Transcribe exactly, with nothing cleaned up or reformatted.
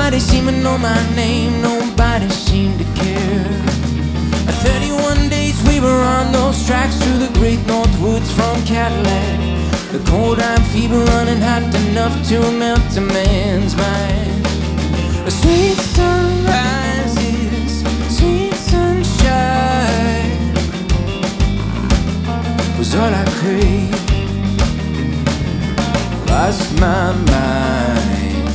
Nobody seemed to know my name, nobody seemed to care. Thirty-one days we were on those tracks through the great north woods from Cadillac. The cold iron fever running hot enough to melt a man's mind. A sweet sunrises, sweet sunshine was all I craved. Lost my mind.